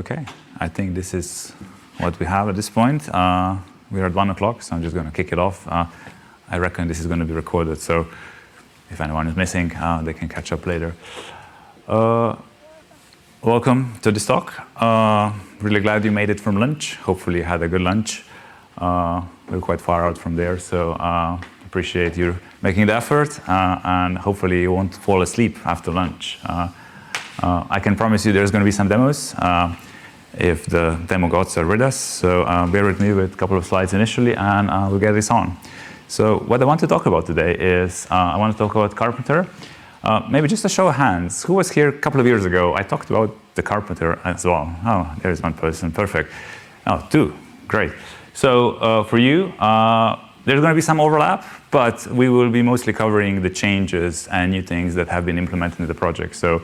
Okay, I think this is what we have at this point. We're at 1 o'clock, so I'm just going to kick it off. I reckon this is going to be recorded, so if anyone is missing, they can catch up later. Welcome to this talk. Really glad you made it from lunch. Hopefully you had a good lunch. We're quite far out from there, so appreciate you making the effort, and hopefully you won't fall asleep after lunch. I can promise you there's going to be some demos if the demo gods are with us, so bear with me with a couple of slides initially, and we'll get this on. So what I want to talk about today is I want to talk about Carpenter. Maybe just a show of hands. Who was here a couple of years ago? I talked about the Carpenter as well. Oh, there's one person. Perfect. Oh, two. Great. So for you, there's going to be some overlap, but we will be mostly covering the changes and new things that have been implemented in the project. So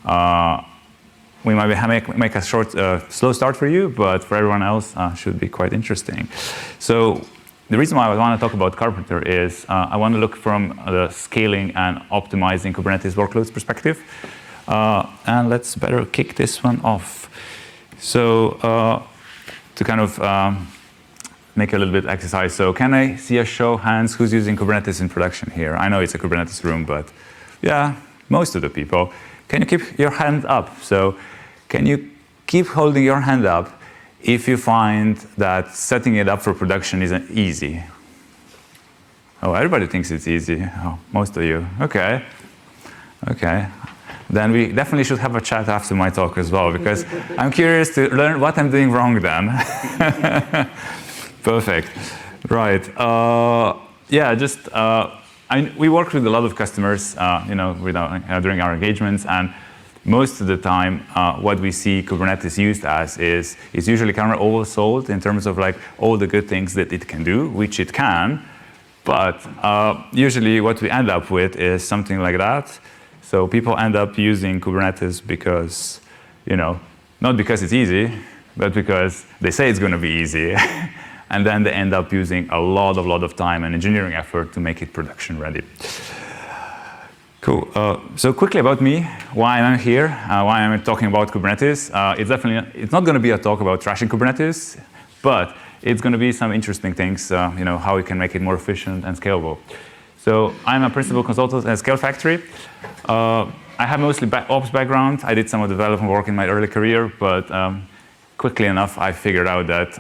we might make a short, slow start for you, but for everyone else, should be quite interesting. So the reason why I want to talk about Carpenter is I want to look from the scaling and optimizing Kubernetes workloads perspective. And let's better kick this one off. So to kind of make a little bit exercise. So can I see a show of hands who's using Kubernetes in production here? I know it's a Kubernetes room, but yeah, most of the people. Can you keep your hand up? So can you keep holding your hand up if you find that setting it up for production isn't easy? Oh, everybody thinks it's easy. Oh, most of you. Okay. Okay. Then we definitely should have a chat after my talk as well, because I'm curious to learn what I'm doing wrong then. Perfect. Right. Yeah, just we work with a lot of customers, during our engagements, and most of the time, what we see Kubernetes used as is usually kind of oversold in terms of like all the good things that it can do, which it can, but usually what we end up with is something like that. So people end up using Kubernetes because, not because it's easy, but because they say it's going to be easy. And then they end up using a lot of time and engineering effort to make it production ready. Cool. So quickly about me, why I'm here, why I'm talking about Kubernetes. It's not going to be a talk about trashing Kubernetes, but it's going to be some interesting things, how we can make it more efficient and scalable. So I'm a principal consultant at Scale Factory. I have mostly ops background. I did some of the development work in my early career, but quickly enough, I figured out that,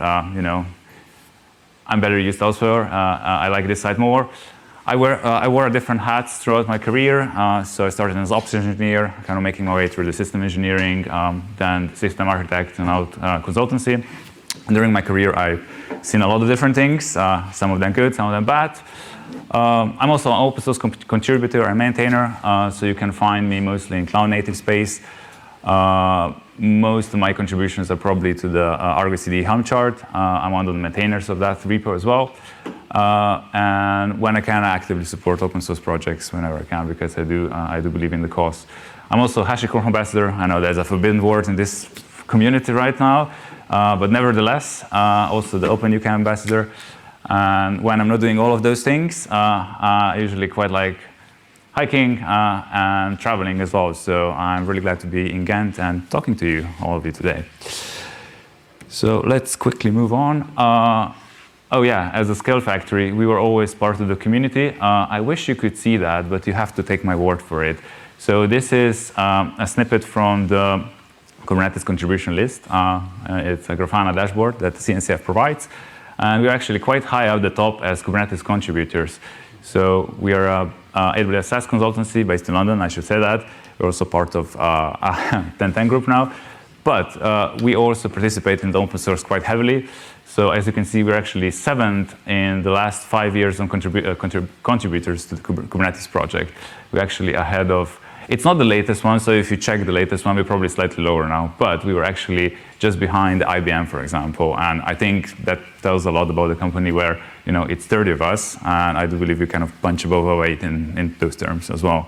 I'm better used elsewhere. I like this side more. I wore different hats throughout my career. So I started as ops engineer, kind of making my way through the system engineering, then system architect, and out consultancy. And during my career, I've seen a lot of different things, some of them good, some of them bad. I'm also an open source contributor and maintainer, so you can find me mostly in cloud native space. Most of my contributions are probably to the Argo CD Helm chart. I'm one of the maintainers of that repo as well. And when I can, I actively support open source projects whenever I can, because I do believe in the cause. I'm also HashiCorp ambassador. I know there's a forbidden word in this community right now, but nevertheless, also the OpenUK ambassador. And when I'm not doing all of those things, I usually quite like hiking and traveling as well. So I'm really glad to be in Ghent and talking to you, all of you today. So let's quickly move on. Oh yeah, as a Scale Factory, we were always part of the community. I wish you could see that, but you have to take my word for it. So this is a snippet from the Kubernetes contribution list. It's a Grafana dashboard that CNCF provides. And we're actually quite high up the top as Kubernetes contributors. So we are a AWS SaaS consultancy based in London, I should say that. We're also part of 1010 group now. But we also participate in the open source quite heavily. So as you can see, we're actually 7th in the last 5 years on contributors to the Kubernetes project. We're actually ahead of, it's not the latest one, so if you check the latest one, we're probably slightly lower now. But we were actually just behind IBM, for example. And I think that tells a lot about the company where, it's 30 of us. And I do believe we kind of punch above our weight in those terms as well.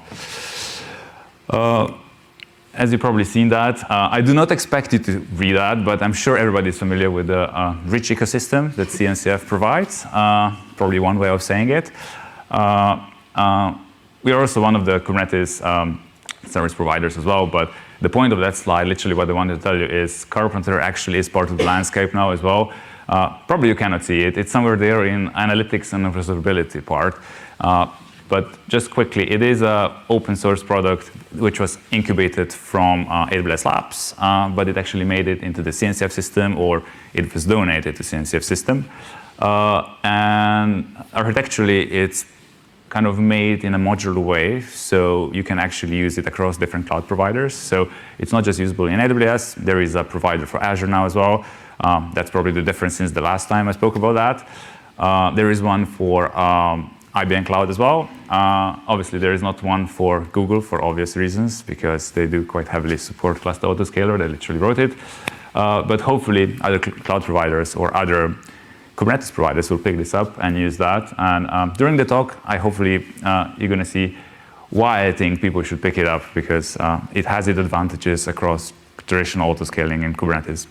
As you've probably seen that, I do not expect you to read that, but I'm sure everybody's familiar with the rich ecosystem that CNCF provides. Probably one way of saying it. We are also one of the Kubernetes service providers as well, but the point of that slide, literally what I wanted to tell you is Carpenter actually is part of the landscape now as well. Probably you cannot see it. It's somewhere there in analytics and observability part. But just quickly, it is an open source product which was incubated from AWS Labs, but it actually made it into the CNCF system, or it was donated to CNCF system. And architecturally, it's kind of made in a modular way, so you can actually use it across different cloud providers. So it's not just usable in AWS. There is a provider for Azure now as well. That's probably the difference since the last time I spoke about that. There is one for IBM Cloud as well. Obviously, there is not one for Google for obvious reasons, because they do quite heavily support Cluster Autoscaler. They literally wrote it. But hopefully, other cloud providers or other Kubernetes providers will pick this up and use that. And during the talk, hopefully you're going to see why I think people should pick it up, because it has its advantages across traditional autoscaling in Kubernetes.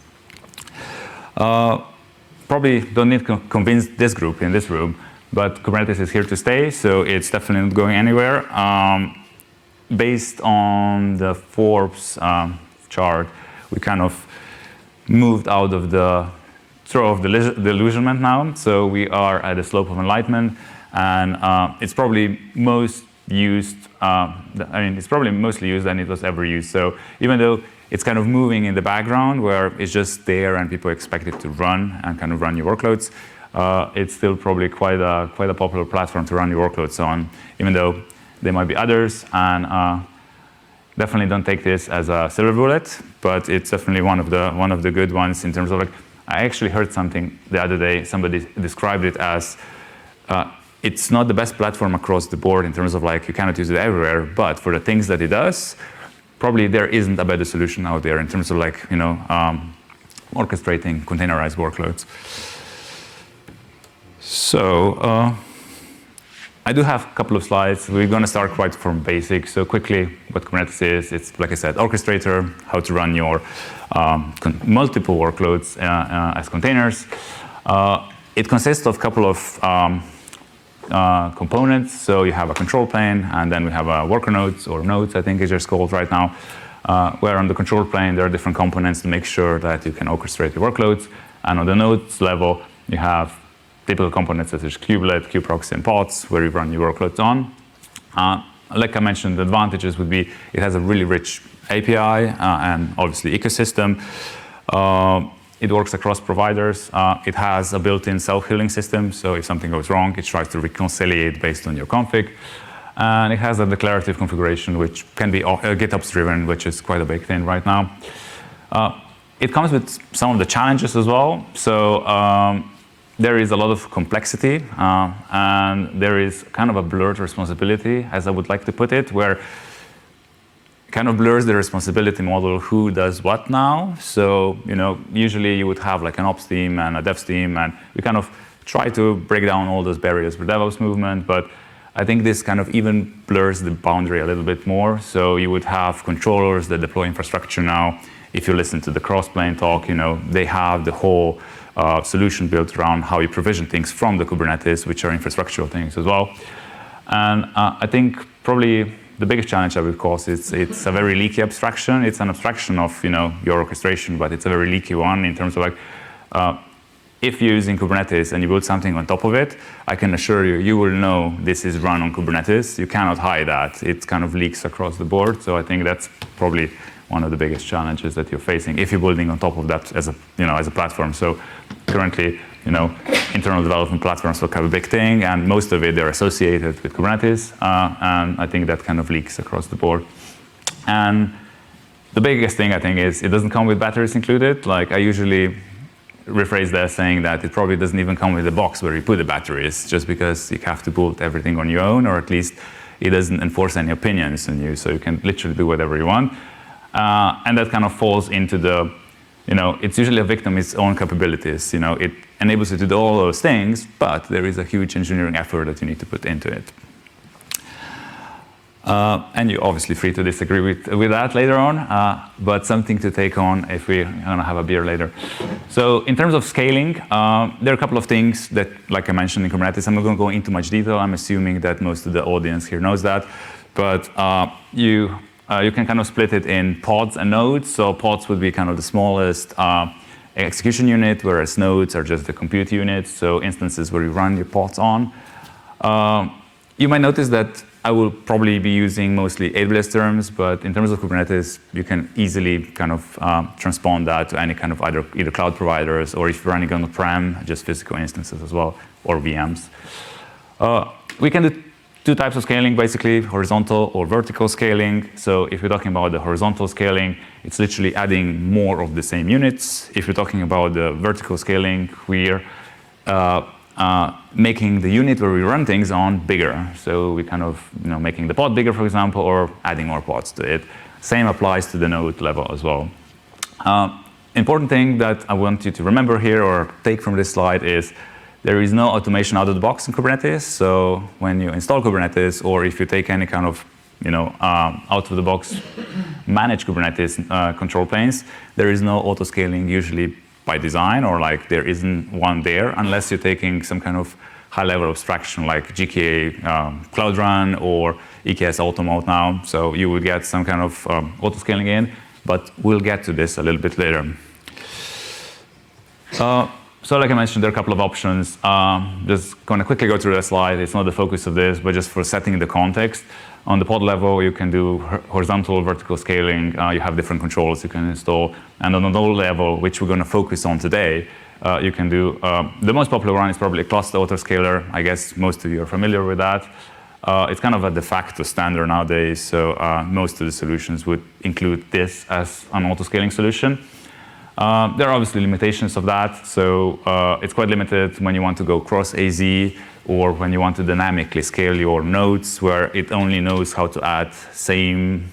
Probably don't need to convince this group in this room, but Kubernetes is here to stay, so it's definitely not going anywhere. Based on the Forbes chart, we kind of moved out of the throw of the delusionment now. So we are at a slope of enlightenment, and it's probably most used. It's probably mostly used than it was ever used. So even though it's kind of moving in the background, where it's just there and people expect it to run and kind of run your workloads, it's still probably quite a popular platform to run your workloads on, even though there might be others. And definitely don't take this as a silver bullet, but it's definitely one of the good ones in terms of, like, I actually heard something the other day. Somebody described it as it's not the best platform across the board in terms of, like, you cannot use it everywhere, but for the things that it does, probably there isn't a better solution out there in terms of, like, orchestrating containerized workloads. So I do have a couple of slides. We're going to start quite from basics. So quickly, what Kubernetes is, it's, like I said, orchestrator, how to run your multiple workloads as containers. It consists of a couple of components. So you have a control plane, and then we have a worker nodes, or nodes, I think it's just called right now, where on the control plane, there are different components to make sure that you can orchestrate your workloads. And on the nodes level, you have typical components such as kubelet, kubeproxy, and pods, where you run your workloads on. Like I mentioned, the advantages would be it has a really rich API and obviously ecosystem. It works across providers. It has a built-in self-healing system, so if something goes wrong, it tries to reconciliate based on your config. And it has a declarative configuration, which can be GitOps driven, which is quite a big thing right now. It comes with some of the challenges as well. So there is a lot of complexity, and there is kind of a blurred responsibility, as I would like to put it, where kind of blurs the responsibility model, who does what now. So, usually you would have like an ops team and a devs team, and we kind of try to break down all those barriers for DevOps movement, but I think this kind of even blurs the boundary a little bit more. So you would have controllers that deploy infrastructure now. If you listen to the cross-plane talk, they have the whole solution built around how you provision things from the Kubernetes, which are infrastructural things as well. And I think probably the biggest challenge I would cause is it's a very leaky abstraction. It's an abstraction of your orchestration, but it's a very leaky one in terms of, like, if you're using Kubernetes and you build something on top of it, I can assure you, you will know this is run on Kubernetes. You cannot hide that. It kind of leaks across the board. So I think that's probably one of the biggest challenges that you're facing if you're building on top of that as a platform. So currently, internal development platforms look like a big thing, and most of it they're associated with Kubernetes, and I think that kind of leaks across the board. And the biggest thing I think is it doesn't come with batteries included. Like, I usually rephrase that saying that it probably doesn't even come with a box where you put the batteries, just because you have to build everything on your own, or at least it doesn't enforce any opinions on you, so you can literally do whatever you want. And that kind of falls into the, it's usually a victim of its own capabilities. It enables you to do all those things, but there is a huge engineering effort that you need to put into it. And you're obviously free to disagree with that later on, but something to take on if we're going to have a beer later. So in terms of scaling, there are a couple of things that, like I mentioned in Kubernetes, I'm not going to go into much detail. I'm assuming that most of the audience here knows that. But you you can kind of split it in pods and nodes. So pods would be kind of the smallest execution unit, whereas nodes are just the compute units, so instances where you run your pods on. You might notice that I will probably be using mostly AWS terms, but in terms of Kubernetes, you can easily kind of transpond that to any kind of either cloud providers, or if you're running on-prem, just physical instances as well, or VMs. We can do two types of scaling, basically, horizontal or vertical scaling. So if you're talking about the horizontal scaling, it's literally adding more of the same units. If you're talking about the vertical scaling, we're making the unit where we run things on bigger. So we kind of, making the pod bigger, for example, or adding more pods to it. Same applies to the node level as well. Important thing that I want you to remember here or take from this slide is there is no automation out of the box in Kubernetes. So when you install Kubernetes, or if you take any kind of, out of the box managed Kubernetes control planes, there is no auto scaling usually by design, or like there isn't one there, unless you're taking some kind of high-level abstraction like GKE Cloud Run or EKS Automode now. So you will get some kind of auto scaling in, but we'll get to this a little bit later. So like I mentioned, there are a couple of options. Just going to quickly go through the slide. It's not the focus of this, but just for setting the context. On the pod level, you can do horizontal, vertical scaling. You have different controls you can install. And on the node level, which we're going to focus on today, you can do, the most popular one is probably a cluster autoscaler. I guess most of you are familiar with that. It's kind of a de facto standard nowadays. So most of the solutions would include this as an autoscaling solution. There are obviously limitations of that. So it's quite limited when you want to go cross AZ, or when you want to dynamically scale your nodes, where it only knows how to add same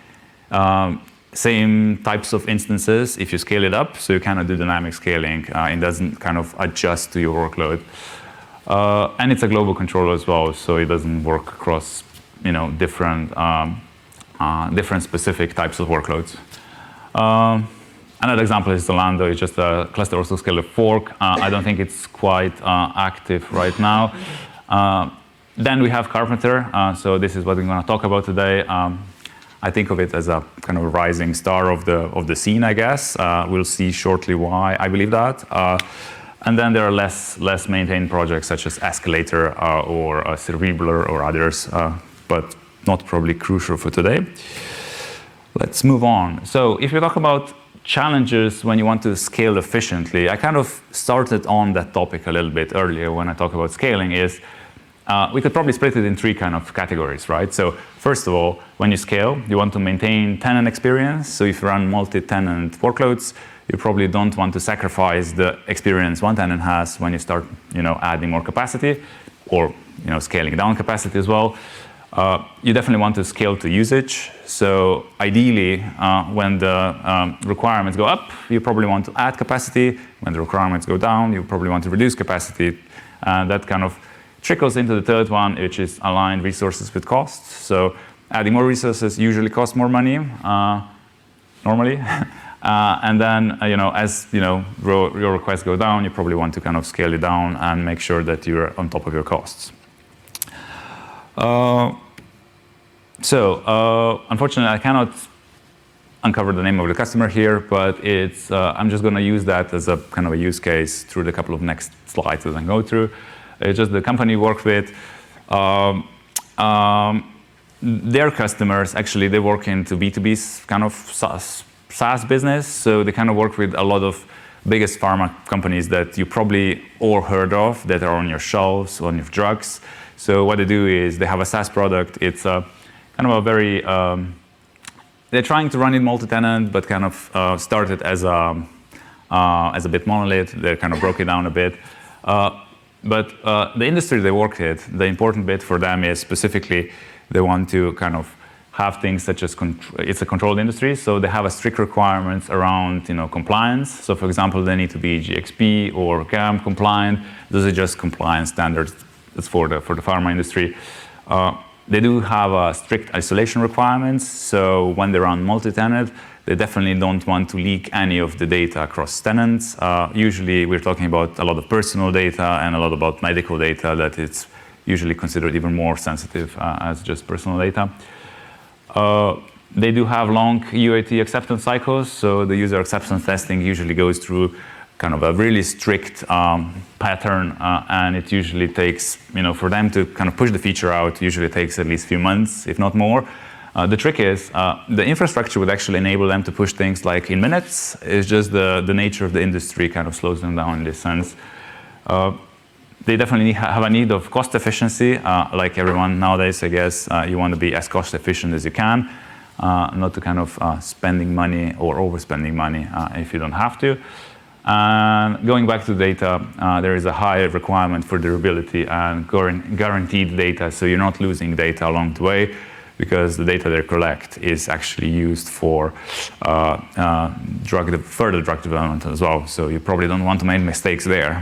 types of instances if you scale it up. So you cannot do dynamic scaling. It doesn't kind of adjust to your workload. And it's a global controller as well, so it doesn't work across different specific types of workloads. Another example is Zalando. It's just a cluster autoscaler fork. I don't think it's quite active right now. Then we have Carpenter. So this is what we're going to talk about today. I think of it as a kind of a rising star of the scene, I guess. We'll see shortly why I believe that. And then there are less maintained projects such as Escalator or Cerebral or others, but not probably crucial for today. Let's move on. So if you talk about challenges when you want to scale efficiently, I kind of started on that topic a little bit earlier when I talk about scaling is, we could probably split it in three kind of categories, right? So first of all, when you scale, you want to maintain tenant experience. So if you run multi-tenant workloads, you probably don't want to sacrifice the experience one tenant has when you start, adding more capacity, or scaling down capacity as well. You definitely want to scale to usage. So ideally, when the requirements go up, you probably want to add capacity. When the requirements go down, you probably want to reduce capacity. That kind of trickles into the third one, which is align resources with costs. So adding more resources usually costs more money, normally. And then, as your requests go down, you probably want to kind of scale it down and make sure that you're on top of your costs. Unfortunately, I cannot uncover the name of the customer here, but it's I'm just going to use that as a kind of a use case through the couple of next slides as I go through. It's just the company we work with. Their customers, actually, they work into B2B kind of SaaS business. So they kind of work with a lot of biggest pharma companies that you probably all heard of that are on your shelves, on your drugs. So what they do is they have a SaaS product. It's a kind of a very, they're trying to run it multi-tenant, but kind of started as a bit monolith. They kind of broke it down a bit. But the industry they work with, the important bit for them is specifically they want to kind of have things such as, it's a controlled industry, so they have a strict requirements around compliance. So for example, they need to be GXP or GAMP compliant. Those are just compliance standards. That's for the pharma industry. They do have strict isolation requirements. So when they run multi-tenant, they definitely don't want to leak any of the data across tenants. Usually we're talking about a lot of personal data and a lot about medical data that it's usually considered even more sensitive as just personal data. They do have long UAT acceptance cycles, so the user acceptance testing usually goes through kind of a really strict pattern, and it usually takes, for them to kind of push the feature out, usually takes at least a few months, if not more. The trick is the infrastructure would actually enable them to push things like in minutes. It's just the nature of the industry kind of slows them down in this sense. They definitely have a need of cost efficiency, like everyone nowadays, I guess. You want to be as cost efficient as you can, not to kind of spending money or overspending money if you don't have to. And going back to data, there is a high requirement for durability and guaranteed data, so you're not losing data along the way, because the data they collect is actually used for further drug development as well. So you probably don't want to make mistakes there.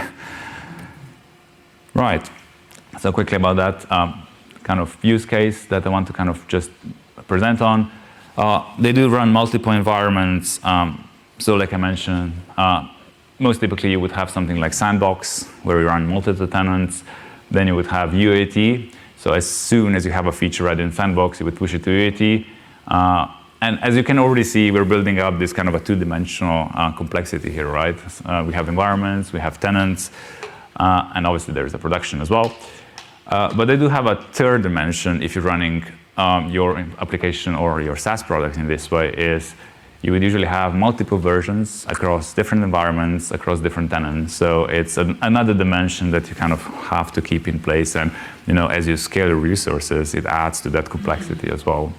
Right. So quickly about that kind of use case that I want to kind of just present on. They do run multiple environments. So like I mentioned, most typically you would have something like Sandbox, where you run multiple tenants. Then you would have UAT. So as soon as you have a feature ready in Sandbox, you would push it to UAT. And as you can already see, we're building up this kind of a two-dimensional complexity here, right? We have environments, we have tenants, and obviously there's a production as well. But they do have a third dimension if you're running your application or your SaaS product in this way, is you would usually have multiple versions across different environments, across different tenants. So it's another dimension that you kind of have to keep in place. And as you scale your resources, it adds to that complexity as well.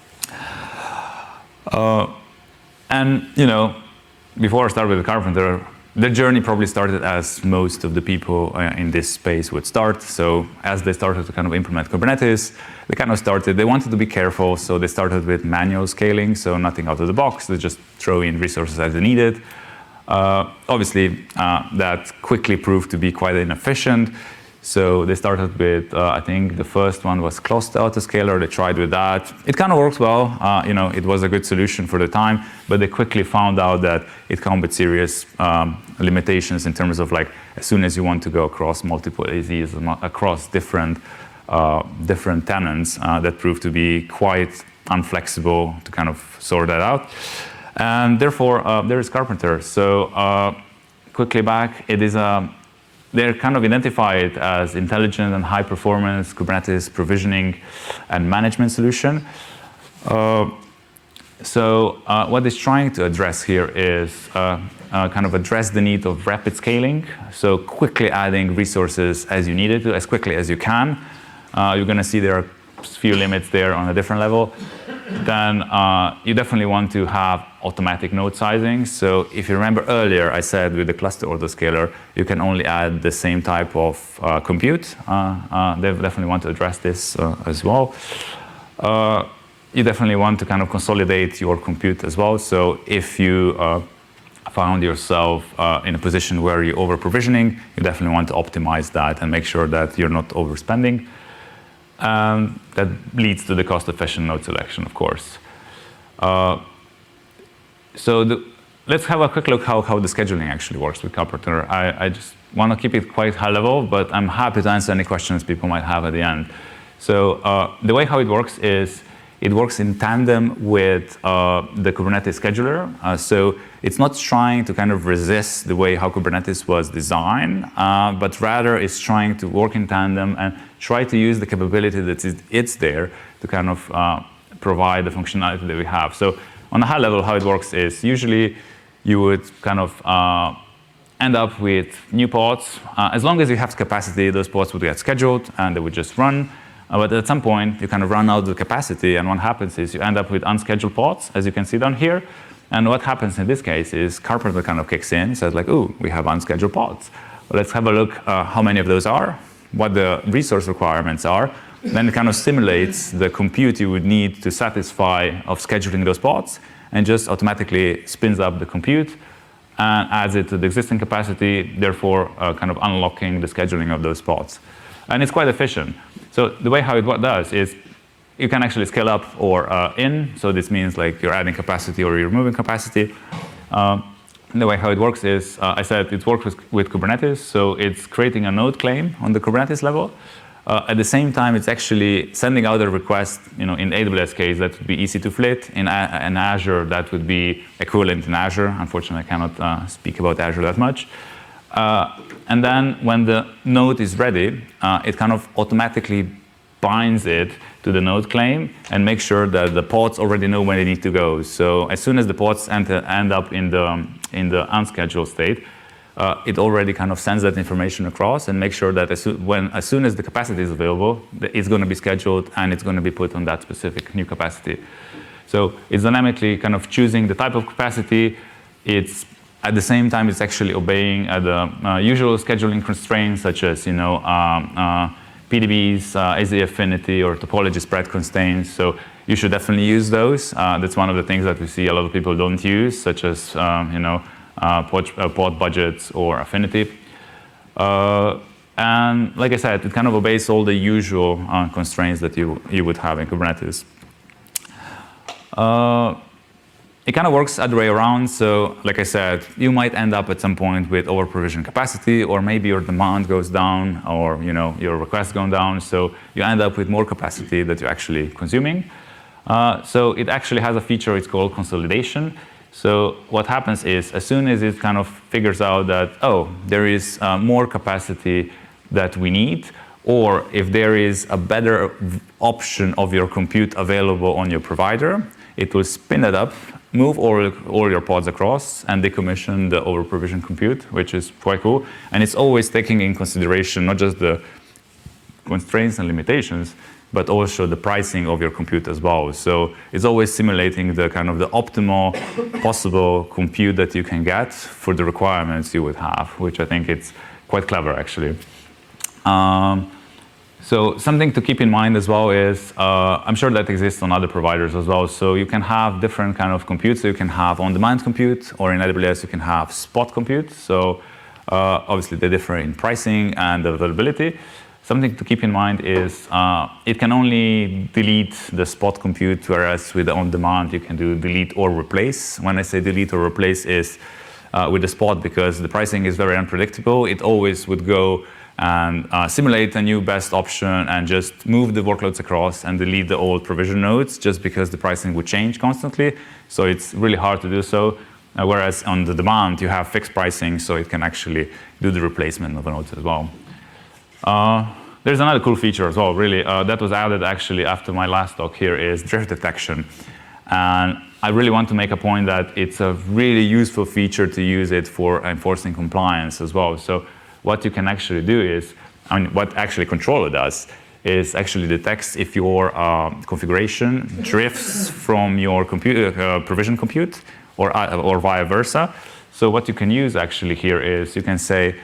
And before I start with the Carpenter, the journey probably started as most of the people in this space would start. So as they started to kind of implement Kubernetes, they wanted to be careful, so they started with manual scaling, so nothing out of the box. They just throw in resources as they needed. Obviously, that quickly proved to be quite inefficient. So they started with, I think the first one was Cluster Autoscaler. They tried with that. It kind of works well. It was a good solution for the time, but they quickly found out that it comes with serious limitations in terms of like, as soon as you want to go across multiple AZs, across different tenants, that proved to be quite unflexible to kind of sort that out. And therefore, there is Carpenter. So quickly back, they're kind of identified as intelligent and high-performance Kubernetes provisioning and management solution. So what it's trying to address here is kind of address the need of rapid scaling. So quickly adding resources as you need it to, as quickly as you can. You're going to see there are a few limits there on a different level. Then you definitely want to have automatic node sizing. So if you remember earlier, I said with the cluster autoscaler, you can only add the same type of compute. They definitely want to address this as well. You definitely want to kind of consolidate your compute as well. So if you found yourself in a position where you're over-provisioning, you definitely want to optimize that and make sure that you're not overspending. That leads to the cost-efficient node selection, of course. Let's have a quick look how the scheduling actually works with Carpenter. I just want to keep it quite high level, but I'm happy to answer any questions people might have at the end. So the way how it works is it works in tandem with the Kubernetes scheduler. So it's not trying to kind of resist the way how Kubernetes was designed, but rather it's trying to work in tandem and try to use the capability that it's there to kind of provide the functionality that we have. So on a high level, how it works is usually you would kind of end up with new pods. As long as you have capacity, those pods would get scheduled and they would just run. But at some point, you kind of run out of the capacity, and what happens is you end up with unscheduled pods, as you can see down here. And what happens in this case is Carpenter kind of kicks in, says like, "Ooh, we have unscheduled pods. Let's have a look how many of those are, what the resource requirements are." Then it kind of simulates the compute you would need to satisfy of scheduling those pods, and just automatically spins up the compute and adds it to the existing capacity, therefore kind of unlocking the scheduling of those pods. And it's quite efficient. So the way how it does is you can actually scale up or in. So this means like you're adding capacity or you're removing capacity. The way how it works is, I said it works with Kubernetes. So it's creating a node claim on the Kubernetes level. At the same time, it's actually sending out a request. In AWS case, that would be EC2Flit. In Azure, that would be equivalent in Azure. Unfortunately, I cannot speak about Azure that much. And then when the node is ready, it kind of automatically binds it to the node claim and makes sure that the pods already know where they need to go. So as soon as the pods end up in the unscheduled state, it already kind of sends that information across and makes sure that as soon as the capacity is available, it's going to be scheduled and it's going to be put on that specific new capacity. So it's dynamically kind of choosing the type of capacity. It's at the same time it's actually obeying the usual scheduling constraints such as PDBs, AZ affinity, or topology spread constraints. So you should definitely use those. That's one of the things that we see a lot of people don't use, such as pod budgets or affinity. And like I said, it kind of obeys all the usual constraints that you would have in Kubernetes. It kind of works other way around. So like I said, you might end up at some point with over-provisioned capacity, or maybe your demand goes down, or your requests go down. So you end up with more capacity that you're actually consuming. So it actually has a feature, it's called consolidation. So what happens is, as soon as it kind of figures out that, there is more capacity that we need, or if there is a better option of your compute available on your provider, it will spin it up, move all your pods across, and decommission the over-provisioned compute, which is quite cool. And it's always taking in consideration not just the constraints and limitations, but also the pricing of your compute as well. So it's always simulating the kind of the optimal possible compute that you can get for the requirements you would have, which I think it's quite clever, actually. So something to keep in mind as well is, I'm sure that exists on other providers as well. So you can have different kind of compute. So you can have on-demand compute, or in AWS you can have spot compute. So obviously they differ in pricing and availability. Something to keep in mind is it can only delete the spot compute, whereas with the on-demand you can do delete or replace. When I say delete or replace is with the spot, because the pricing is very unpredictable. It always would go and simulate a new best option and just move the workloads across and delete the old provision nodes, just because the pricing would change constantly. So it's really hard to do so. Whereas on the demand, you have fixed pricing, so it can actually do the replacement of the nodes as well. There's another cool feature as well, really, that was added actually after my last talk here, is drift detection. And I really want to make a point that it's a really useful feature to use it for enforcing compliance as well. So what you can actually do is, what actually controller does, is actually detects if your configuration drifts from your provision compute or vice versa. So what you can use actually here is, you can say,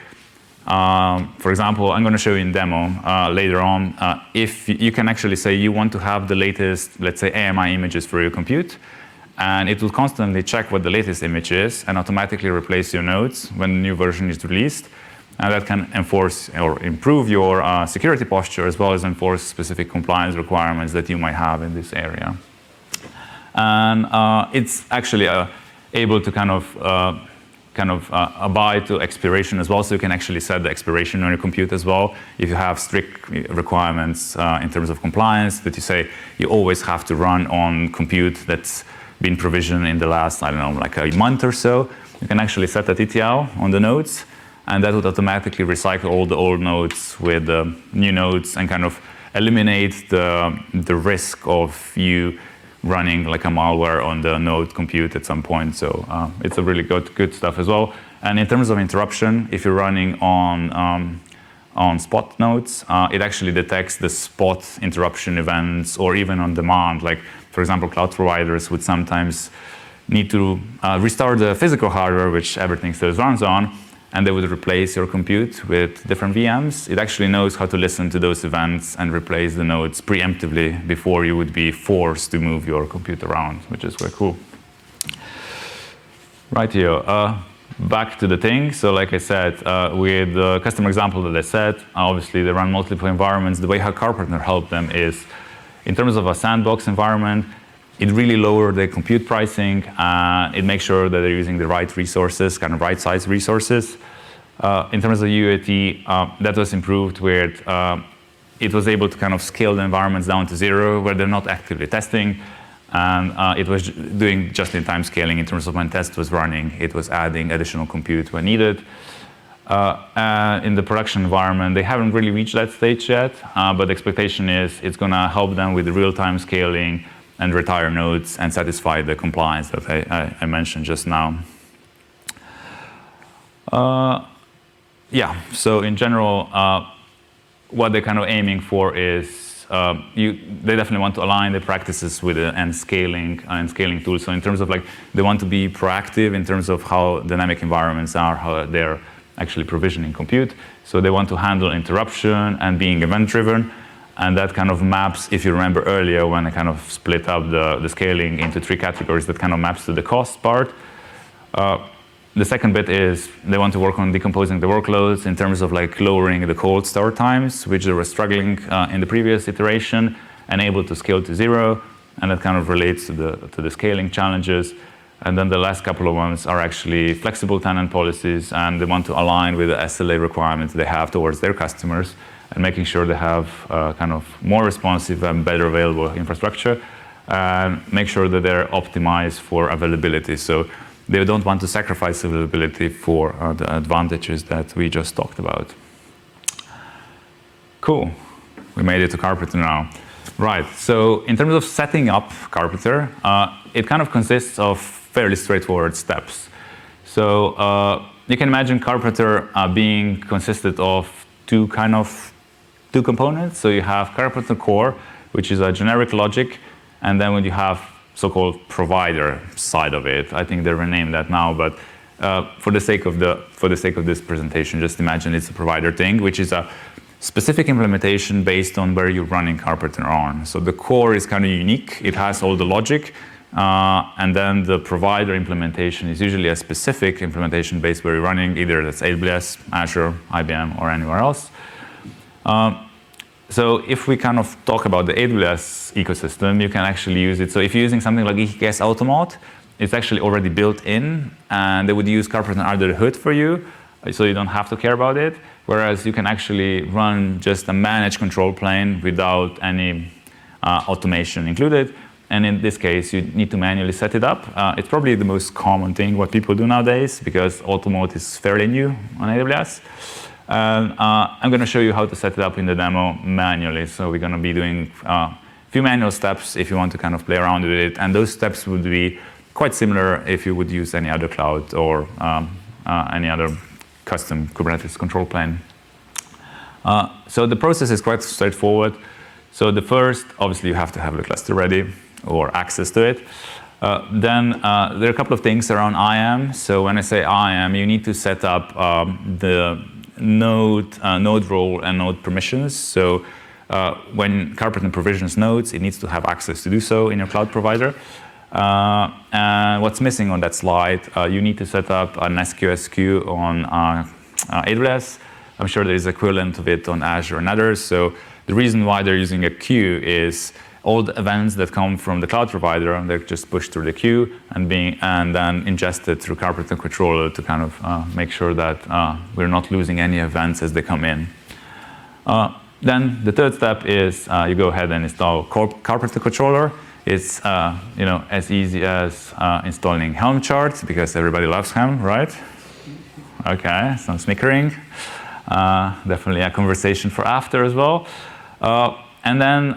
for example, I'm going to show you in demo later on, if you can actually say you want to have the latest, let's say, AMI images for your compute, and it will constantly check what the latest image is and automatically replace your nodes when the new version is released. And that can enforce or improve your security posture, as well as enforce specific compliance requirements that you might have in this area. And it's actually able to kind of abide to expiration as well, so you can actually set the expiration on your compute as well. If you have strict requirements in terms of compliance, that you say you always have to run on compute that's been provisioned in the last, I don't know, like a month or so, you can actually set that ETL on the nodes, and that would automatically recycle all the old nodes with the new nodes and kind of eliminate the risk of you running like a malware on the node compute at some point. So it's a really good stuff as well. And in terms of interruption, if you're running on spot nodes, it actually detects the spot interruption events, or even on demand. Like, for example, cloud providers would sometimes need to restore the physical hardware, which everything still runs on, and they would replace your compute with different VMs. It actually knows how to listen to those events and replace the nodes preemptively before you would be forced to move your compute around, which is quite cool. Right here, back to the thing. So like I said, with the customer example that I said, obviously they run multiple environments. The way how CarPartner helped them is, in terms of a sandbox environment, it really lowered the compute pricing. It makes sure that they're using the right resources, kind of right-sized resources. In terms of UAT, that was improved with it was able to kind of scale the environments down to 0 where they're not actively testing. And it was doing just-in-time scaling in terms of when test was running. It was adding additional compute when needed. In the production environment, they haven't really reached that stage yet, but the expectation is it's going to help them with the real-time scaling and retire nodes and satisfy the compliance that I mentioned just now. Yeah, so in general, what they're kind of aiming for is they definitely want to align the practices with and scaling tools. So in terms of like, they want to be proactive in terms of how dynamic environments are, how they're actually provisioning compute. So they want to handle interruption and being event-driven. And that kind of maps, if you remember earlier when I kind of split up the scaling into 3 categories, that kind of maps to the cost part. The second bit is they want to work on decomposing the workloads in terms of like lowering the cold start times, which they were struggling in the previous iteration, and able to scale to 0. And that kind of relates to the scaling challenges. And then the last couple of ones are actually flexible tenant policies, and they want to align with the SLA requirements they have towards their customers, and making sure they have kind of more responsive and better available infrastructure, and make sure that they're optimized for availability. So they don't want to sacrifice availability for the advantages that we just talked about. Cool. We made it to Karpenter now. Right, so in terms of setting up Karpenter, it kind of consists of fairly straightforward steps. So you can imagine Karpenter being consisted of two components. So you have Karpenter core, which is a generic logic, and then when you have so-called provider side of it. I think they renamed that now, but for the sake of this presentation, just imagine it's a provider thing, which is a specific implementation based on where you're running Karpenter on. So the core is kind of unique. It has all the logic, and then the provider implementation is usually a specific implementation based where you're running, either that's AWS, Azure, IBM, or anywhere else. So if we kind of talk about the AWS ecosystem, you can actually use it. So if you're using something like EKS Automat, it's actually already built in, and they would use Karpenter under the hood for you, so you don't have to care about it. Whereas you can actually run just a managed control plane without any automation included. And in this case, you need to manually set it up. It's probably the most common thing what people do nowadays, because Automat is fairly new on AWS. I'm going to show you how to set it up in the demo manually. So we're going to be doing a few manual steps if you want to kind of play around with it. And those steps would be quite similar if you would use any other cloud or any other custom Kubernetes control plane. So the process is quite straightforward. So the first, obviously, you have to have the cluster ready or access to it. Then there are a couple of things around IAM. So when I say IAM, you need to set up the node role and node permissions. So when Karpenter provisions nodes, it needs to have access to do so in your cloud provider. And what's missing on that slide, you need to set up an SQS queue on AWS. I'm sure there is equivalent of it on Azure and others. So the reason why they're using a queue is all the events that come from the cloud provider, they're just pushed through the queue and then ingested through Karpenter controller to kind of make sure that we're not losing any events as they come in. Then the third step is you go ahead and install Karpenter controller. It's as easy as installing Helm charts, because everybody loves Helm, right? Okay, some snickering. Definitely a conversation for after as well. And then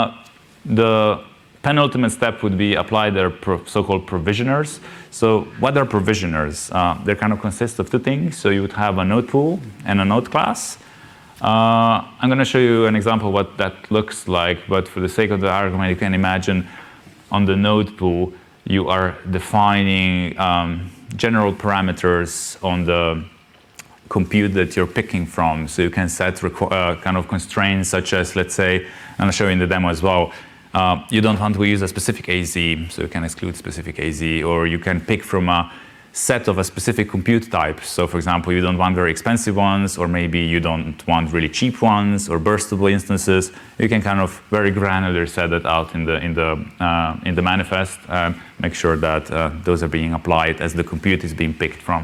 the penultimate step would be apply their so-called provisioners. So what are provisioners? They kind of consist of two things. So you would have a node pool and a node class. I'm going to show you an example of what that looks like, but for the sake of the argument, you can imagine on the node pool, you are defining general parameters on the compute that you're picking from. So you can set kind of constraints such as, let's say, and I'll show you in the demo as well, you don't want to use a specific AZ, so you can exclude specific AZ, or you can pick from a set of a specific compute type. So for example, you don't want very expensive ones, or maybe you don't want really cheap ones, or burstable instances. You can kind of very granular set that out in the manifest, make sure that those are being applied as the compute is being picked from.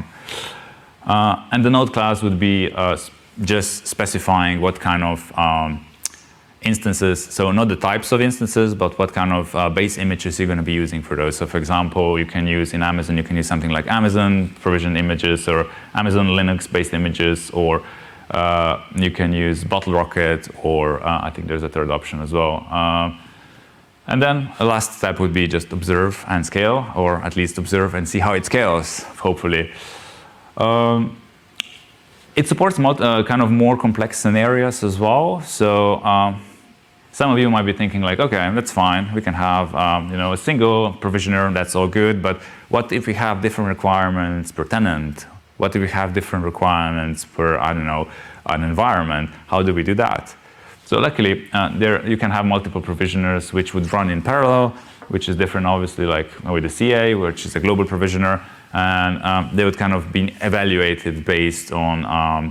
And the node class would be just specifying what kind of instances. So not the types of instances, but what kind of base images you're going to be using for those. So for example, you can use in Amazon, you can use something like Amazon provisioned images or Amazon Linux-based images, or you can use BottleRocket, or I think there's a third option as well. And then the last step would be just observe and scale, or at least observe and see how it scales, hopefully. It supports kind of more complex scenarios as well. So some of you might be thinking like, okay, that's fine. We can have a single provisioner, that's all good. But what if we have different requirements per tenant? What if we have different requirements per, I don't know, an environment? How do we do that? So luckily, you can have multiple provisioners which would run in parallel, which is different, obviously, like with the CA, which is a global provisioner, and they would kind of be evaluated based on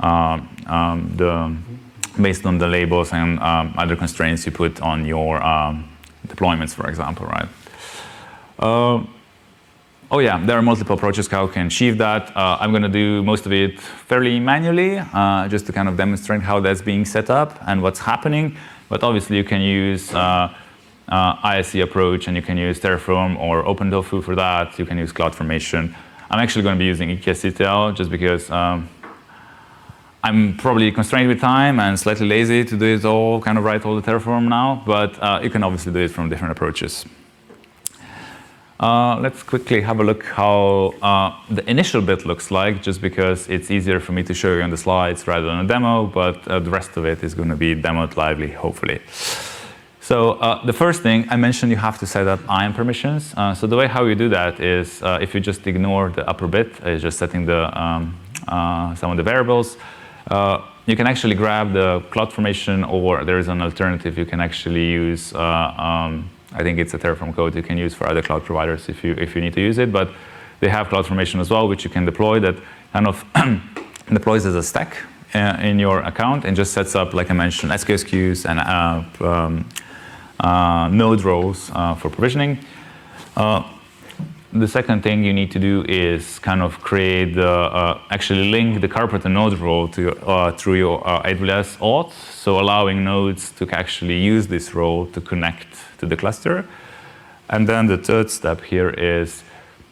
the labels and other constraints you put on your deployments, for example, right? Oh yeah, there are multiple approaches how you can achieve that. I'm going to do most of it fairly manually, just to kind of demonstrate how that's being set up and what's happening. But obviously you can use ISE approach, and you can use Terraform or OpenTofu for that. You can use CloudFormation. I'm actually going to be using EKSCTL just because I'm probably constrained with time and slightly lazy to do it all, kind of write all the Terraform now. But you can obviously do it from different approaches. Let's quickly have a look how the initial bit looks like, just because it's easier for me to show you on the slides rather than a demo, but the rest of it is going to be demoed lively, hopefully. So the first thing, I mentioned you have to set up IAM permissions. So the way how you do that is if you just ignore the upper bit, is just setting the, some of the variables, you can actually grab the CloudFormation, or there is an alternative you can actually use. I think it's a Terraform code you can use for other cloud providers if you need to use it. But they have CloudFormation as well, which you can deploy, that kind of deploys as a stack in your account and just sets up, like I mentioned, SQS queues and node roles for provisioning. The second thing you need to do is kind of create actually link the carpet and node role to through your AWS auth, so allowing nodes to actually use this role to connect to the cluster. And then the third step here is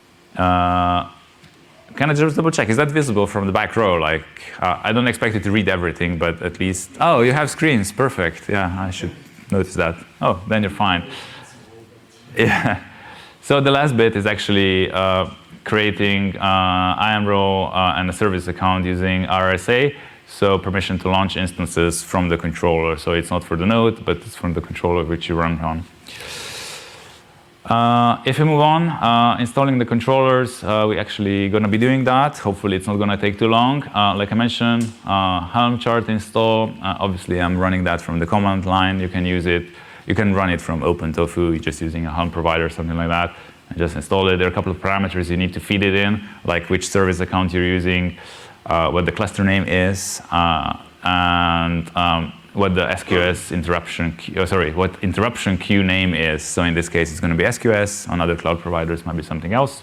can I just double check? Is that visible from the back row? Like I don't expect you to read everything, but at least you have screens. Perfect. Yeah, I should notice that. Oh, then you're fine. Yeah. So the last bit is actually creating IAM role and a service account using RSA, so permission to launch instances from the controller. So it's not for the node, but it's from the controller which you run on. If we move on, installing the controllers, we're actually going to be doing that. Hopefully it's not going to take too long. Like I mentioned, Helm chart install. Obviously I'm running that from the command line. You can use it. You can run it from OpenTofu, just using a Helm provider, something like that, and just install it. There are a couple of parameters you need to feed it in, like which service account you're using, what the cluster name is, and what the SQS interruption queue, what interruption queue name is. So in this case, it's going to be SQS. On other cloud providers, might be something else.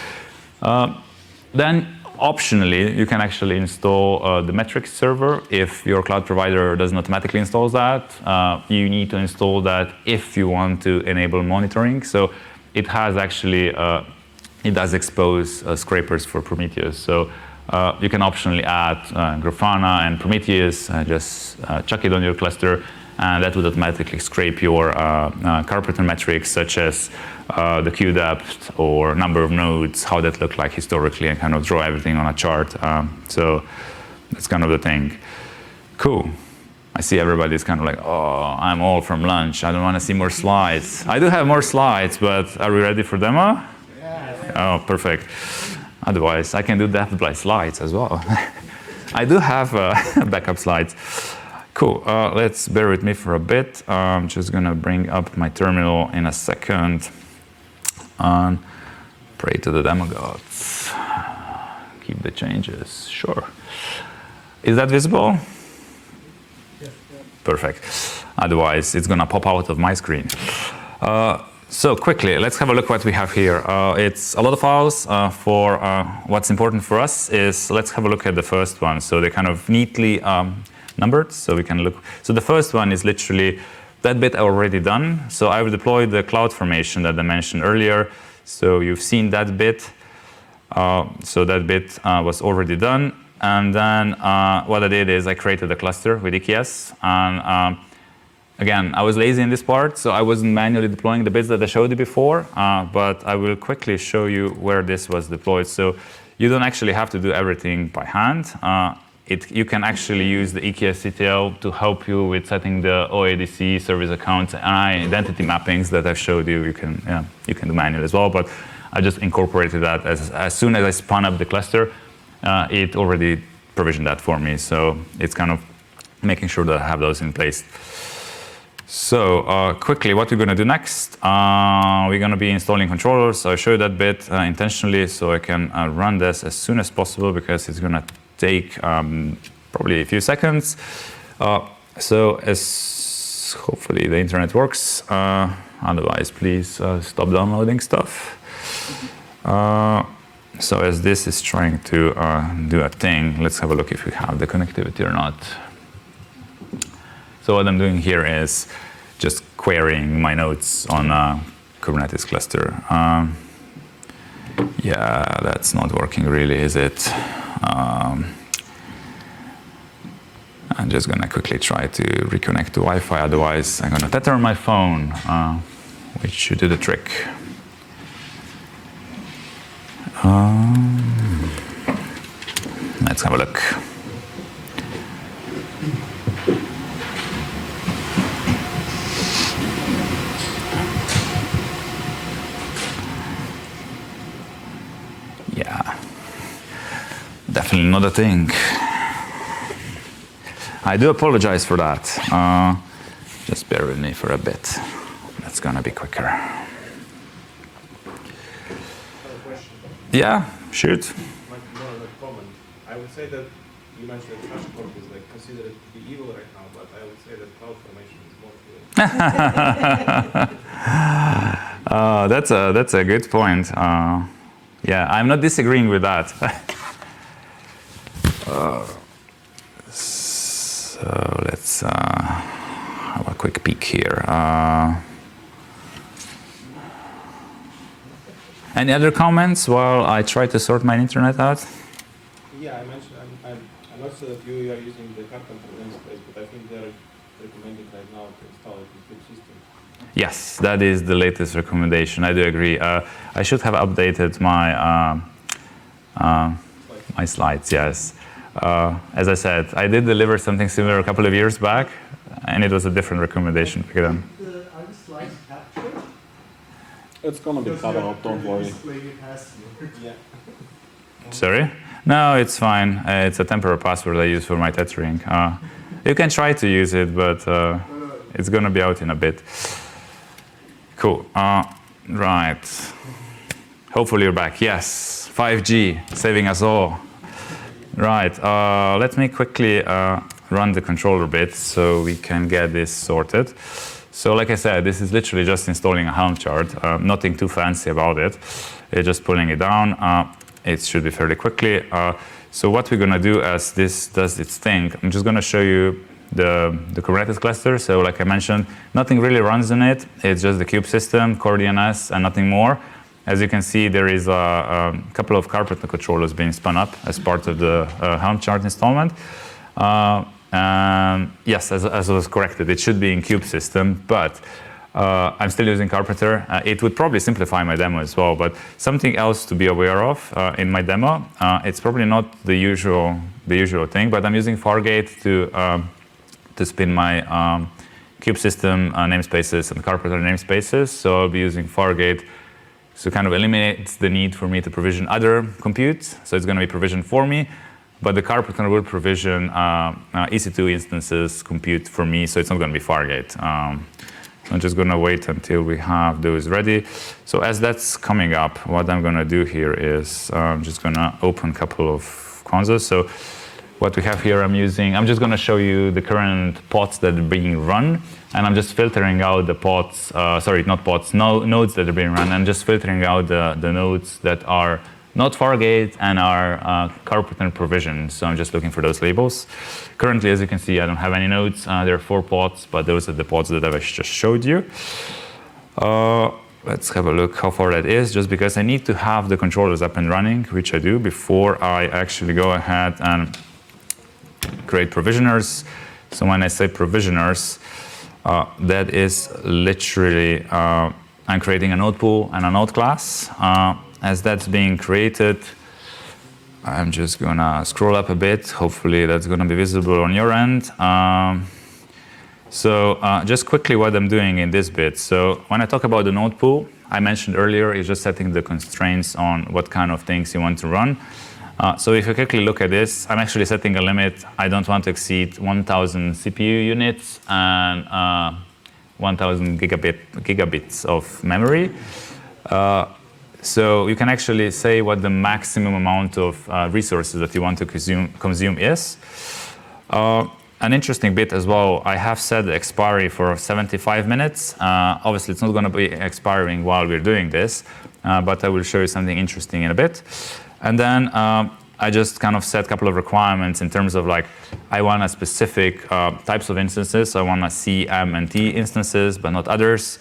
Then optionally, you can actually install the metrics server. If your cloud provider doesn't automatically install that, you need to install that if you want to enable monitoring. So it has actually, it does expose scrapers for Prometheus. So you can optionally add Grafana and Prometheus, just chuck it on your cluster, and that would automatically scrape your carpenter metrics, such as the queue depth or number of nodes, how that looked like historically, and kind of draw everything on a chart. So that's kind of the thing. Cool. I see everybody's kind of like, oh, I'm all from lunch. I don't want to see more slides. I do have more slides, but are we ready for demo? Yeah. Oh, perfect. Otherwise, I can do that by slides as well. I do have backup slides. Cool. Let's bear with me for a bit. I'm just going to bring up my terminal in a second and pray to the demo gods. Keep the changes. Sure. Is that visible? Yes. Perfect. Otherwise, it's going to pop out of my screen. So quickly, let's have a look what we have here. It's a lot of files. What's important for us is, let's have a look at the first one. So they kind of neatly numbered, so we can look. So the first one is literally that bit already done. So I've deployed the CloudFormation that I mentioned earlier. So you've seen that bit. So that bit was already done. And then what I did is I created a cluster with EKS. And again, I was lazy in this part, so I wasn't manually deploying the bits that I showed you before. But I will quickly show you where this was deployed. So you don't actually have to do everything by hand. You can actually use the EKS-CTL to help you with setting the OADC service accounts and identity mappings that I've showed you. You can do manual as well, but I just incorporated that as soon as I spun up the cluster, it already provisioned that for me. So it's kind of making sure that I have those in place. So quickly, what we're going to do next, we're going to be installing controllers. So I showed that bit intentionally so I can run this as soon as possible because it's going to take probably a few seconds. So as hopefully the internet works. Otherwise, please stop downloading stuff. So as this is trying to do a thing, let's have a look if we have the connectivity or not. So what I'm doing here is just querying my nodes on a Kubernetes cluster. Yeah, that's not working really, is it? I'm just going to quickly try to reconnect to Wi-Fi. Otherwise, I'm going to tether my phone, which should do the trick. Let's have a look. Yeah, definitely not a thing. I do apologize for that. Just bear with me for a bit. That's gonna be quicker. Yeah, shoot. More of a comment. I would say that you mentioned that HashiCorp is like considered to be evil right now, but I would say that CloudFormation is more evil. That's a good point. Yeah, I'm not disagreeing with that. So let's have a quick peek here. Any other comments while I try to sort my internet out? Yeah, I mentioned I'm not sure that you are using the Carpenter namespace, but I think they're recommending right now to install it in Cube system. Yes, that is the latest recommendation. I do agree. I should have updated my my slides. Yes, as I said, I did deliver something similar a couple of years back, and it was a different recommendation back then. Are the slides captured? It's gonna be covered up, don't worry. Yeah. Sorry? No, it's fine. It's a temporary password I use for my tethering. You can try to use it, but it's going to be out in a bit. Cool. Right. Hopefully you're back. Yes. 5G, saving us all. Right. Let me quickly run the controller bit so we can get this sorted. So like I said, this is literally just installing a Helm chart. Nothing too fancy about it. It's just pulling it down. It should be fairly quickly. So what we're going to do as this does its thing, I'm just going to show you the Kubernetes cluster. So like I mentioned, nothing really runs in it. It's just the kube system, core DNS, and nothing more. As you can see, there is a couple of Carpenter controllers being spun up as part of the Helm chart installment. Yes, as I was corrected, it should be in kube system, but I'm still using Carpenter. It would probably simplify my demo as well, but something else to be aware of in my demo, it's probably not the usual thing, but I'm using Fargate to spin my kube system namespaces and Carpenter namespaces. So I'll be using Fargate to kind of eliminate the need for me to provision other compute. So it's going to be provisioned for me, but the Carpenter will provision EC2 instances compute for me, so it's not going to be Fargate. I'm just going to wait until we have those ready. So as that's coming up, what I'm going to do here is I'm just going to open a couple of consoles. So what we have here, I'm just going to show you the current pods that are being run, and I'm just filtering out the pods, nodes that are being run. I'm just filtering out the nodes that are Node Fargate and our carpenter provision. So I'm just looking for those labels. Currently, as you can see, I don't have any nodes. There are 4 pods, but those are the pods that I just showed you. Let's have a look how far that is, just because I need to have the controllers up and running, which I do, before I actually go ahead and create provisioners. So when I say provisioners, that is literally, I'm creating a node pool and a node class. As that's being created, I'm just gonna scroll up a bit. Hopefully that's gonna be visible on your end. So just quickly what I'm doing in this bit. So when I talk about the node pool, I mentioned earlier, is just setting the constraints on what kind of things you want to run. So if you quickly look at this, I'm actually setting a limit. I don't want to exceed 1,000 CPU units and 1,000 gigabits of memory. So you can actually say what the maximum amount of resources that you want to consume is. An interesting bit as well, I have set the expiry for 75 minutes. Obviously, it's not going to be expiring while we're doing this, but I will show you something interesting in a bit. And then I just kind of set a couple of requirements in terms of like, I want a specific types of instances. So I want a C, M, and T instances, but not others.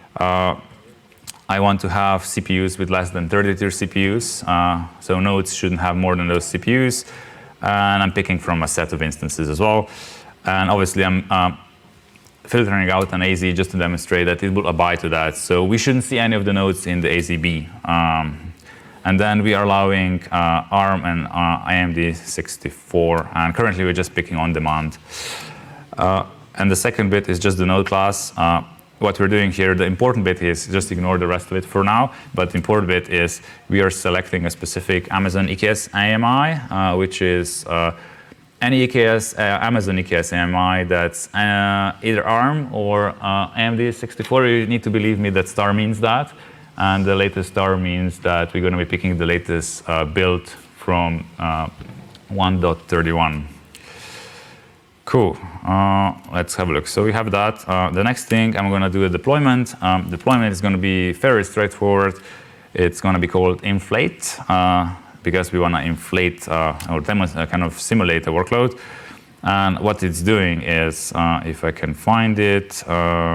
I want to have CPUs with less than 32 CPUs. So nodes shouldn't have more than those CPUs. And I'm picking from a set of instances as well. And obviously, I'm filtering out an AZ just to demonstrate that it will abide to that. So we shouldn't see any of the nodes in the AZB. And then we are allowing ARM and AMD 64. And currently, we're just picking on demand. And the second bit is just the node class. What we're doing here, the important bit is just ignore the rest of it for now. But the important bit is we are selecting a specific Amazon EKS AMI, which is any EKS, Amazon EKS AMI that's either ARM or AMD 64. You need to believe me that star means that. And the latest star means that we're going to be picking the latest build from 1.31. Cool. Let's have a look. So we have that. The next thing, I'm going to do a deployment. Deployment is going to be very straightforward. It's going to be called inflate because we want to inflate or kind of simulate a workload. And what it's doing is, if I can find it,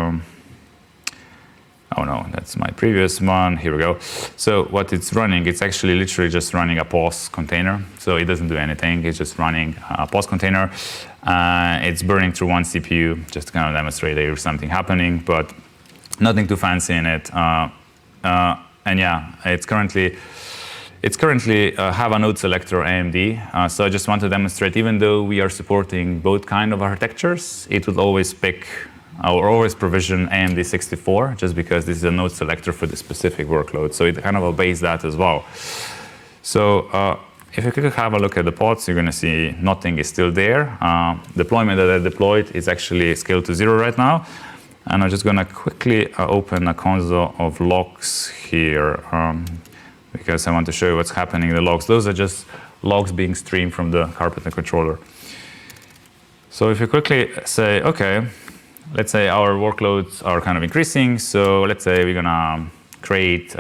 oh no, that's my previous one. Here we go. So what it's running, it's actually literally just running a POS container. So it doesn't do anything. It's just running a POS container. It's burning through one CPU just to kind of demonstrate there's something happening, but nothing too fancy in it. And yeah, it's currently have a node selector AMD. So I just want to demonstrate, even though we are supporting both kind of architectures, it will always pick or always provision AMD 64, just because this is a node selector for the specific workload. So it kind of obeys that as well. So if you could have a look at the pods, you're going to see nothing is still there. Deployment that I deployed is actually scaled to 0 right now. And I'm just going to quickly open a console of logs here because I want to show you what's happening in the logs. Those are just logs being streamed from the Carpenter controller. So if you quickly say, OK, let's say our workloads are kind of increasing. So let's say we're going to create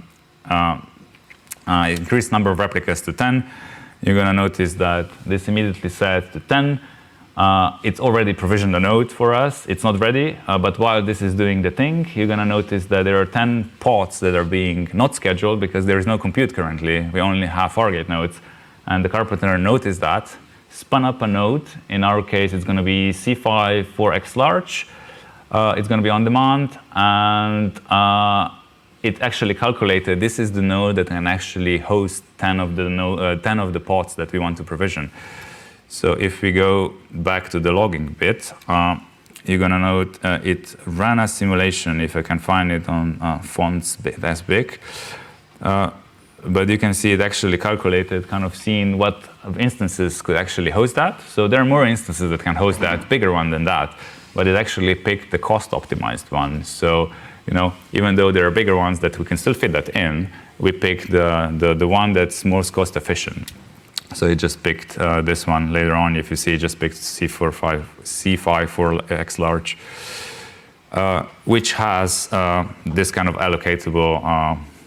increased number of replicas to 10. You're going to notice that this immediately set to 10. It's already provisioned a node for us. It's not ready. But while this is doing the thing, you're going to notice that there are 10 pods that are being not scheduled because there is no compute currently. We only have Fargate nodes. And the Carpenter noticed that, spun up a node. In our case, it's going to be C5 for X large. It's going to be on demand. And it actually calculated this is the node that can actually host 10 of the pods that we want to provision. So if we go back to the logging bit, you're going to note it ran a simulation, if I can find it on fonts that's big. But you can see it actually calculated, kind of seeing what instances could actually host that. So there are more instances that can host that, bigger one than that. But it actually picked the cost optimized one. So even though there are bigger ones that we can still fit that in, we picked the one that's most cost efficient. So it just picked this one later on. If you see, it just picked C5 for X large, which has this kind of allocatable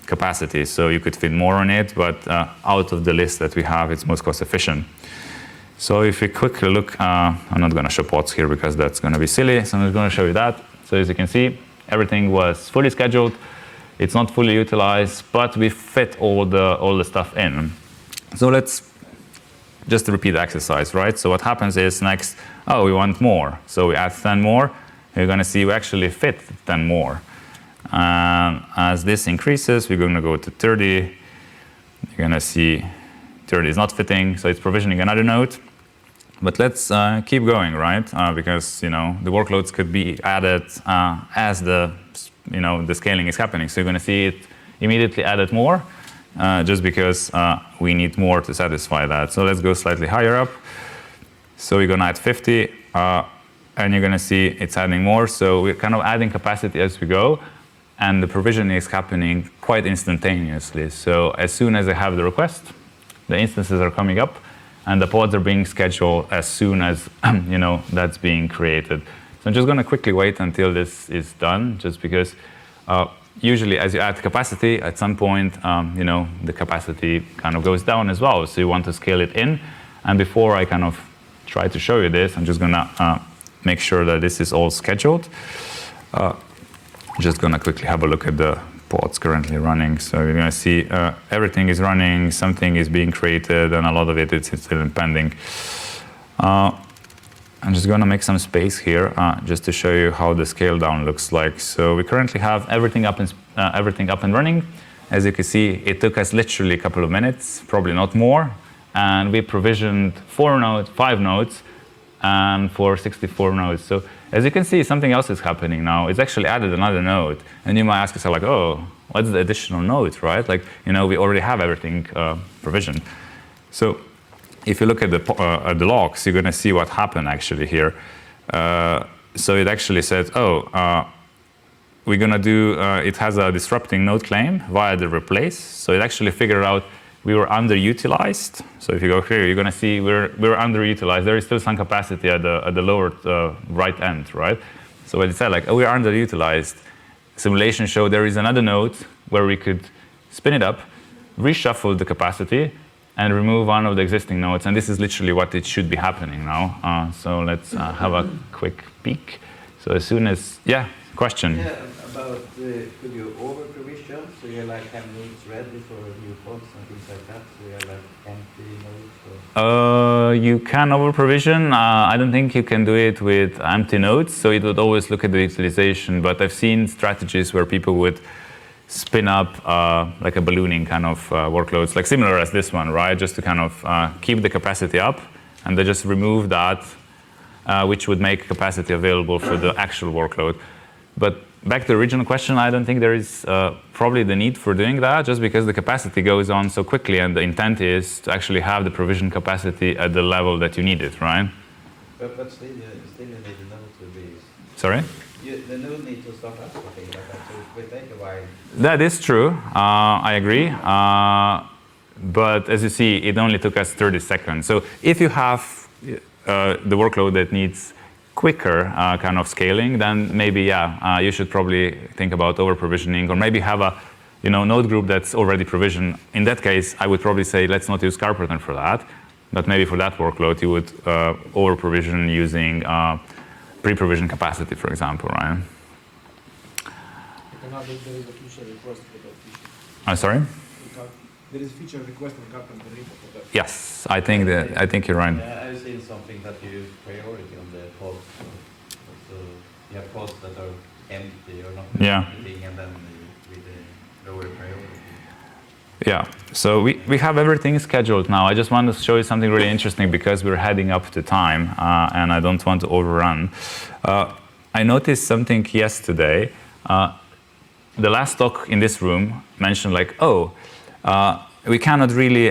capacity. So you could fit more on it, but out of the list that we have, it's most cost efficient. So if we quickly look, I'm not going to show pods here because that's going to be silly. So I'm just going to show you that. So as you can see, everything was fully scheduled. It's not fully utilized, but we fit all the stuff in. So let's just repeat the exercise, right? So what happens is next, oh, we want more. So we add 10 more. You're going to see we actually fit 10 more. As this increases, we're going to go to 30. You're going to see 30 is not fitting, so it's provisioning another node. But let's keep going, right? Because the workloads could be added as the scaling is happening. So you're going to see it immediately added more, just because we need more to satisfy that. So let's go slightly higher up. So we're going to add 50, and you're going to see it's adding more. So we're kind of adding capacity as we go, and the provisioning is happening quite instantaneously. So as soon as I have the request, the instances are coming up, and the pods are being scheduled as soon as that's being created. So I'm just going to quickly wait until this is done, just because usually as you add capacity, at some point, the capacity kind of goes down as well. So you want to scale it in. And before I kind of try to show you this, I'm just going to make sure that this is all scheduled. Just going to quickly have a look at the pods currently running. So you're going to see everything is running, something is being created, and a lot of it is still pending. I'm just going to make some space here just to show you how the scale down looks like. So we currently have everything up and running. As you can see, it took us literally a couple of minutes, probably not more, and we provisioned 5 nodes, and for 64 nodes. So as you can see, something else is happening now. It's actually added another node, and you might ask yourself, like, oh, what's the additional node, right? Like, we already have everything provisioned. So if you look at the logs, you're going to see what happened actually here. So it actually said, we're going to do, it has a disrupting node claim via the replace. So it actually figured out we were underutilized. So if you go here, you're going to see we're underutilized. There is still some capacity at the lower right end, right? So when it said like, we're underutilized, simulation showed there is another node where we could spin it up, reshuffle the capacity, and remove one of the existing nodes. And this is literally what it should be happening now. So let's have a quick peek. So as soon as, question? Yeah, about could you over-provision? So you have nodes ready for new pods and things like that? So you have empty nodes? Or? You can over-provision. I don't think you can do it with empty nodes. So it would always look at the utilization. But I've seen strategies where people would spin up like a ballooning kind of workloads, like similar as this one, right? Just to kind of keep the capacity up, and they just remove that, which would make capacity available for the actual workload. But back to the original question, I don't think there is probably the need for doing that, just because the capacity goes on so quickly, and the intent is to actually have the provision capacity at the level that you need it, right? But still you need the node to be... Sorry? The node needs to start up something like that, so it will take a while. That is true. I agree. But as you see, it only took us 30 seconds. So if you have the workload that needs quicker kind of scaling, then maybe, you should probably think about over-provisioning, or maybe have a node group that's already provisioned. In that case, I would probably say, let's not use carpattern for that. But maybe for that workload, you would over-provision using pre-provision capacity, for example, right? There is a feature request for that feature. I'm sorry? There is a feature request in Carpenter repo for that. Yes, I think you're right. Yeah, I've seen something that you use priority on the pods. So you have pods that are empty or not anything, and then with the lower priority. Yeah, so we have everything scheduled now. I just want to show you something really interesting because we're heading up to time, and I don't want to overrun. I noticed something yesterday. The last talk in this room mentioned like, we cannot really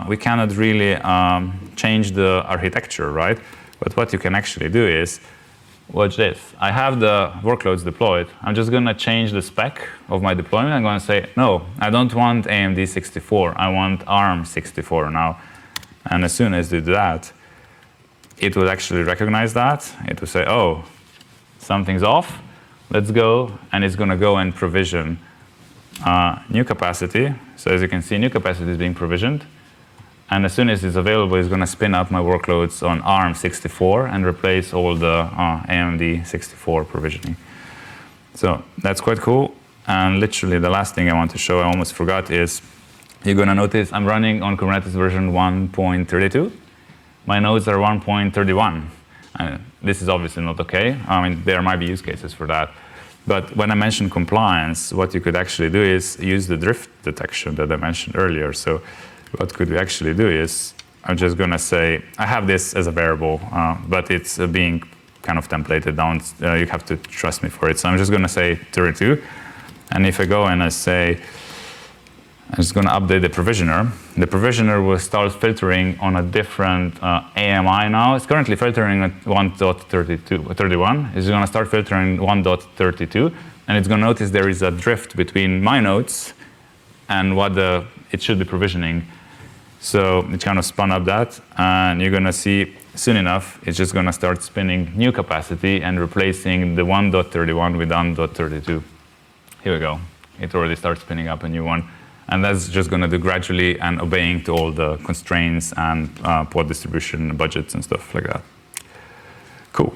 change the architecture, right? But what you can actually do is, watch this. I have the workloads deployed. I'm just going to change the spec of my deployment. I'm going to say, no, I don't want AMD 64. I want ARM 64 now. And as soon as you do that, it will actually recognize that. It will say, something's off. Let's go. And it's going to go and provision new capacity. So as you can see, new capacity is being provisioned. And as soon as it's available, it's going to spin up my workloads on ARM64 and replace all the AMD 64 provisioning. So that's quite cool. And literally the last thing I want to show, I almost forgot, is you're going to notice I'm running on Kubernetes version 1.32. My nodes are 1.31. This is obviously not okay. I mean, there might be use cases for that. But when I mentioned compliance, what you could actually do is use the drift detection that I mentioned earlier. So what could we actually do is, I'm just going to say, I have this as a variable, but it's being kind of templated down. You have to trust me for it. So I'm just going to say 32. And if I go and I say, I'm just going to update the provisioner will start filtering on a different AMI now. It's currently filtering at 1.31. It's going to start filtering 1.32. And it's going to notice there is a drift between my nodes and what it should be provisioning. So it kind of spun up that. And you're going to see soon enough, it's just going to start spinning new capacity and replacing the 1.31 with 1.32. Here we go. It already starts spinning up a new one. And that's just going to do gradually and obeying to all the constraints and pod distribution budgets and stuff like that. Cool.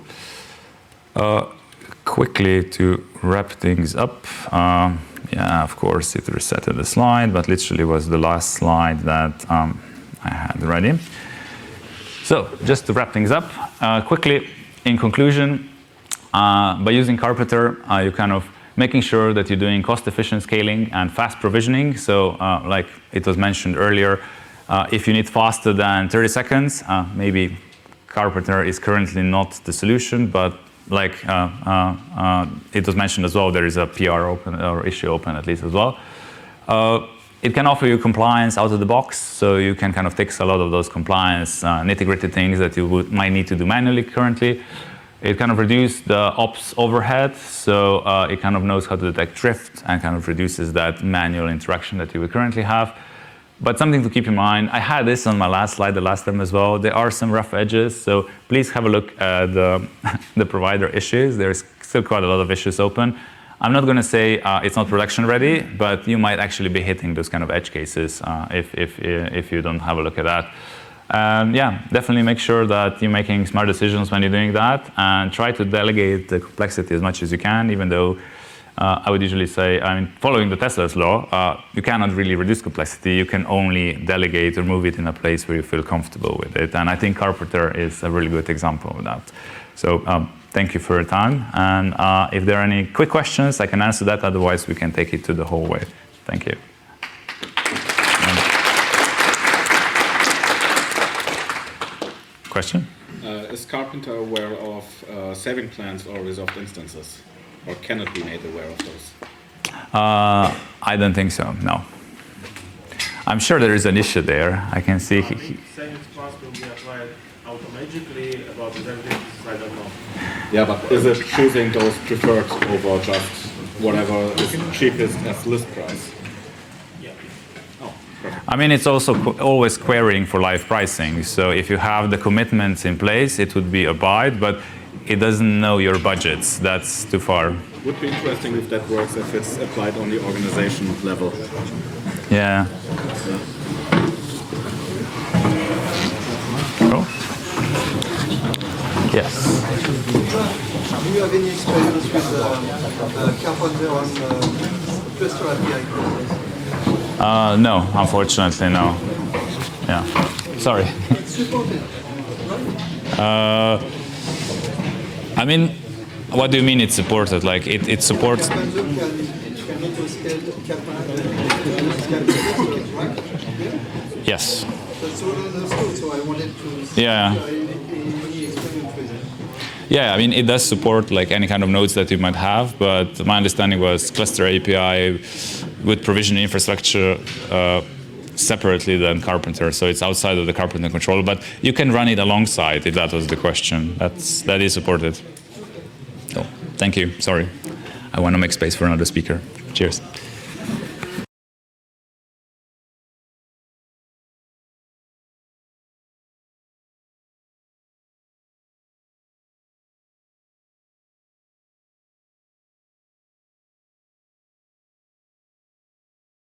Quickly to wrap things up. Yeah, of course, it resetted the slide, but literally was the last slide that I had ready. So just to wrap things up, quickly, in conclusion, by using Carpenter, you kind of making sure that you're doing cost-efficient scaling and fast provisioning. So like it was mentioned earlier, if you need faster than 30 seconds, maybe Carpenter is currently not the solution, but like it was mentioned as well, there is a PR open or issue open at least as well. It can offer you compliance out of the box, so you can kind of fix a lot of those compliance nitty-gritty things that you might need to do manually currently. It kind of reduces the ops overhead, so it kind of knows how to detect drift and kind of reduces that manual interaction that you would currently have. But something to keep in mind, I had this on my last slide the last time as well. There are some rough edges, so please have a look at the provider issues. There's still quite a lot of issues open. I'm not going to say it's not production ready, but you might actually be hitting those kind of edge cases if you don't have a look at that. Yeah, definitely make sure that you're making smart decisions when you're doing that, and try to delegate the complexity as much as you can, even though I would usually say, I mean, following the Tesla's law, you cannot really reduce complexity. You can only delegate or move it in a place where you feel comfortable with it. And I think Carpenter is a really good example of that. So thank you for your time. And if there are any quick questions, I can answer that. Otherwise, we can take it to the hallway. Thank you. Question? Is Carpenter aware of saving plans or reserved instances? Or can it be made aware of those? I don't think so, no. I'm sure there is an issue there. I can see. Savings plans will be applied automatically about the derivatives, I don't know. Yeah, but is it choosing those preferred over just whatever is cheapest as list price? Yeah. Oh, perfect. I mean, it's also always querying for live pricing. So if you have the commitments in place, it would be abide, but it doesn't know your budgets. That's too far. Would be interesting if that works, if it's applied on the organization level. Yeah. Cool. Yes. Do you have any experience with Carpenter on cluster API calls? No, unfortunately, no. Yeah. Sorry. It's supported, right? I mean, what do you mean it's supported? Like it supports? Carpenter can auto-scale Carpenter, right? Yes. That's all understood, so I wanted to see Yeah. any experience with it. Yeah, I mean, it does support like any kind of nodes that you might have, but my understanding was cluster API would provision infrastructure separately than Carpenter, so it's outside of the Carpenter control, but you can run it alongside if that was the question. That is supported. So, thank you. Sorry. I want to make space for another speaker. Cheers.